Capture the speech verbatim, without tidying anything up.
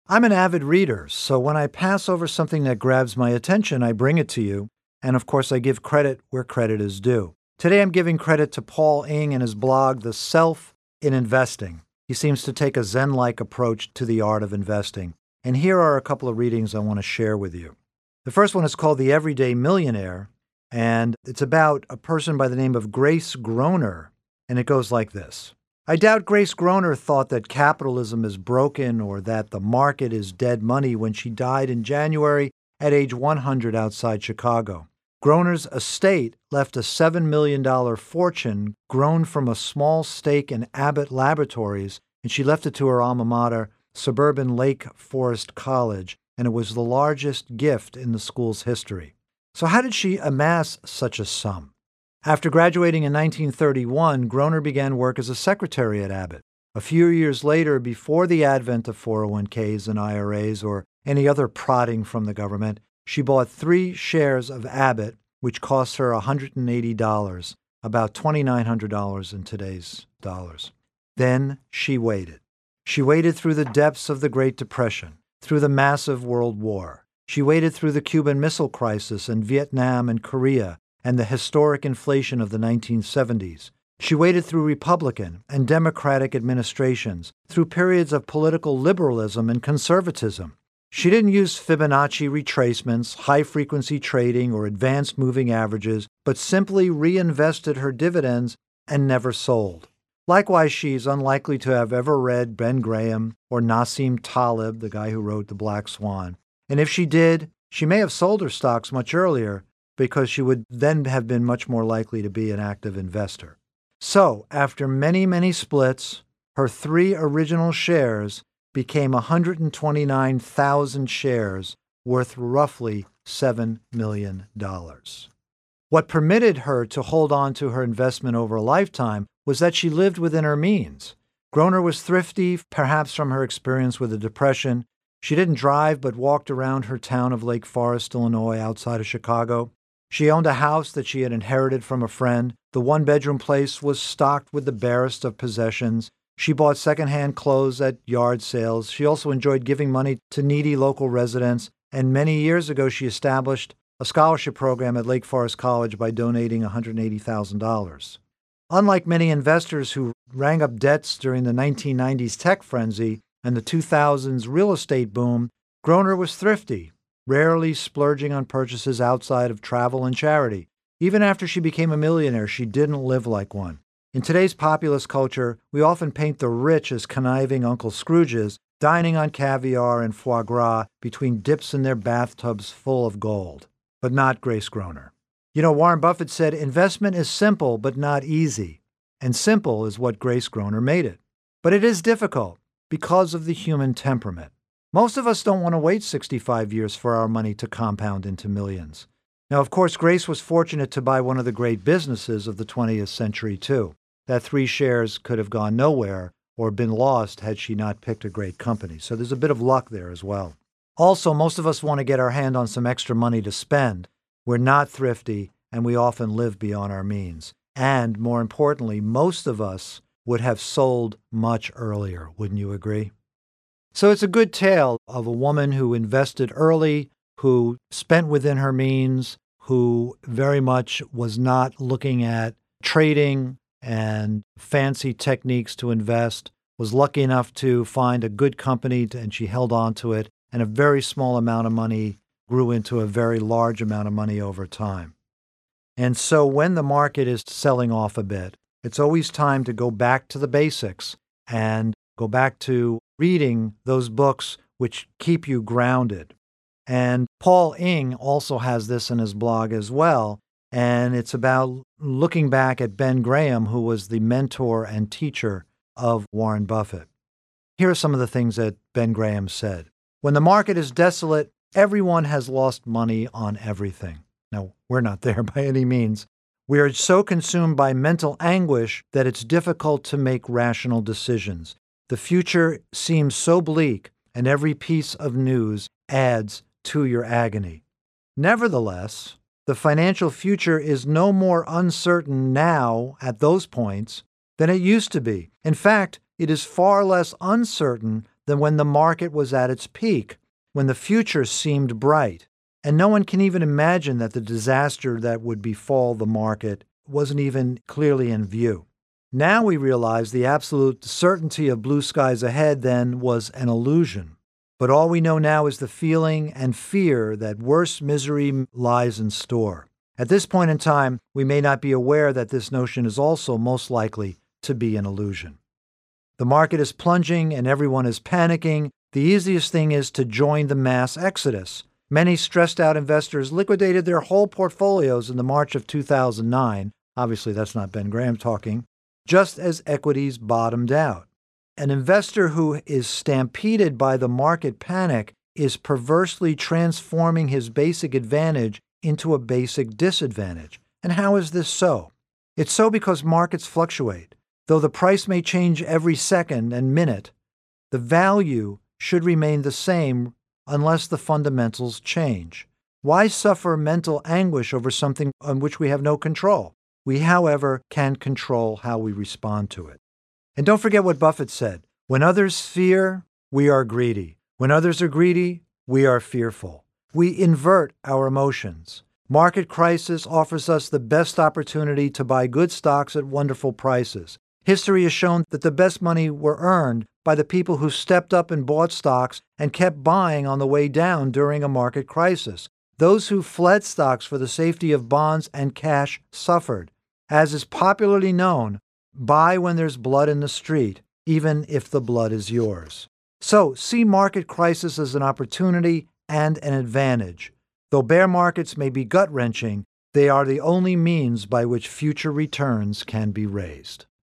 I'm an avid reader, so when I pass over something that grabs my attention, I bring it to you. And of course, I give credit where credit is due. Today, I'm giving credit to Paul Ing and his blog, The Self in Investing. He seems to take a Zen-like approach to the art of investing. And here are a couple of readings I want to share with you. The first one is called The Everyday Millionaire, and it's about a person by the name of Grace Groner. And it goes like this. I doubt Grace Groner thought that capitalism is broken or that the market is dead money when she died in January at age one hundred outside Chicago. Groner's estate left a seven million dollars fortune grown from a small stake in Abbott Laboratories, and she left it to her alma mater, suburban Lake Forest College, and it was the largest gift in the school's history. So how did she amass such a sum? After graduating in nineteen thirty-one, Groner began work as a secretary at Abbott. A few years later, before the advent of four oh one k's and I R As or any other prodding from the government, she bought three shares of Abbott, which cost her one hundred eighty dollars, about two thousand nine hundred dollars in today's dollars. Then she waited. She waited through the depths of the Great Depression, through the massive World War. She waited through the Cuban Missile Crisis and Vietnam and Korea, and the historic inflation of the nineteen seventies. She waited through Republican and Democratic administrations, through periods of political liberalism and conservatism. She didn't use Fibonacci retracements, high-frequency trading, or advanced moving averages, but simply reinvested her dividends and never sold. Likewise, she's unlikely to have ever read Ben Graham or Nassim Taleb, the guy who wrote The Black Swan. And if she did, she may have sold her stocks much earlier, because she would then have been much more likely to be an active investor. So, after many, many splits, her three original shares became one hundred twenty-nine thousand shares worth roughly seven million dollars. What permitted her to hold on to her investment over a lifetime was that she lived within her means. Groner was thrifty, perhaps from her experience with the Depression. She didn't drive but walked around her town of Lake Forest, Illinois, outside of Chicago. She owned a house that she had inherited from a friend. The one-bedroom place was stocked with the barest of possessions. She bought secondhand clothes at yard sales. She also enjoyed giving money to needy local residents. And many years ago, she established a scholarship program at Lake Forest College by donating one hundred eighty thousand dollars. Unlike many investors who rang up debts during the nineteen nineties tech frenzy and the two thousands real estate boom, Groner was thrifty, rarely splurging on purchases outside of travel and charity. Even after she became a millionaire, she didn't live like one. In today's populist culture, we often paint the rich as conniving Uncle Scrooges, dining on caviar and foie gras between dips in their bathtubs full of gold. But not Grace Groner. You know, Warren Buffett said, investment is simple but not easy. And simple is what Grace Groner made it. But it is difficult because of the human temperament. Most of us don't want to wait sixty-five years for our money to compound into millions. Now, of course, Grace was fortunate to buy one of the great businesses of the twentieth century, too. That three shares could have gone nowhere or been lost had she not picked a great company. So there's a bit of luck there as well. Also, most of us want to get our hand on some extra money to spend. We're not thrifty, and we often live beyond our means. And more importantly, most of us would have sold much earlier. Wouldn't you agree? So it's a good tale of a woman who invested early, who spent within her means, who very much was not looking at trading and fancy techniques to invest, was lucky enough to find a good company and she held on to it, and a very small amount of money grew into a very large amount of money over time. And so when the market is selling off a bit, it's always time to go back to the basics and go back to reading those books which keep you grounded. And Paul Ing also has this in his blog as well, and it's about looking back at Ben Graham, who was the mentor and teacher of Warren Buffett. Here are some of the things that Ben Graham said. When the market is desolate, everyone has lost money on everything. Now, we're not there by any means. We are so consumed by mental anguish that it's difficult to make rational decisions. The future seems so bleak, and every piece of news adds to your agony. Nevertheless, the financial future is no more uncertain now at those points than it used to be. In fact, it is far less uncertain than when the market was at its peak, when the future seemed bright. And no one can even imagine that the disaster that would befall the market wasn't even clearly in view. Now we realize the absolute certainty of blue skies ahead then was an illusion. But all we know now is the feeling and fear that worse misery lies in store. At this point in time, we may not be aware that this notion is also most likely to be an illusion. The market is plunging and everyone is panicking. The easiest thing is to join the mass exodus. Many stressed out investors liquidated their whole portfolios in the March of two thousand nine. Obviously, that's not Ben Graham talking. Just as equities bottomed out. An investor who is stampeded by the market panic is perversely transforming his basic advantage into a basic disadvantage. And how is this so? It's so because markets fluctuate. Though the price may change every second and minute, the value should remain the same unless the fundamentals change. Why suffer mental anguish over something on which we have no control? We, however, can control how we respond to it. And don't forget what Buffett said, when others fear, we are greedy. When others are greedy, we are fearful. We invert our emotions. Market crisis offers us the best opportunity to buy good stocks at wonderful prices. History has shown that the best money were earned by the people who stepped up and bought stocks and kept buying on the way down during a market crisis. Those who fled stocks for the safety of bonds and cash suffered. As is popularly known, buy when there's blood in the street, even if the blood is yours. So, see market crisis as an opportunity and an advantage. Though bear markets may be gut-wrenching, they are the only means by which future returns can be raised.